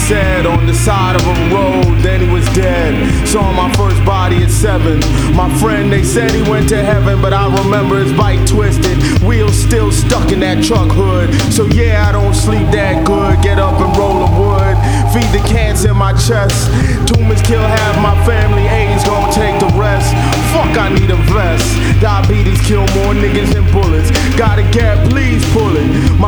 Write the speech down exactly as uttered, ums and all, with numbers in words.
said on the side of a road, then he was dead. Saw my first body at seven. My friend, they said he went to heaven, but I remember his bike twisted, wheels still stuck in that truck hood. So yeah, I don't sleep that good. Get up and roll the wood, feed the cancer in my chest. Tumors kill half my family, AIDS gon' take the rest. Fuck, I need a vest. Diabetes kill more niggas than bullets. Gotta get, please pull it. My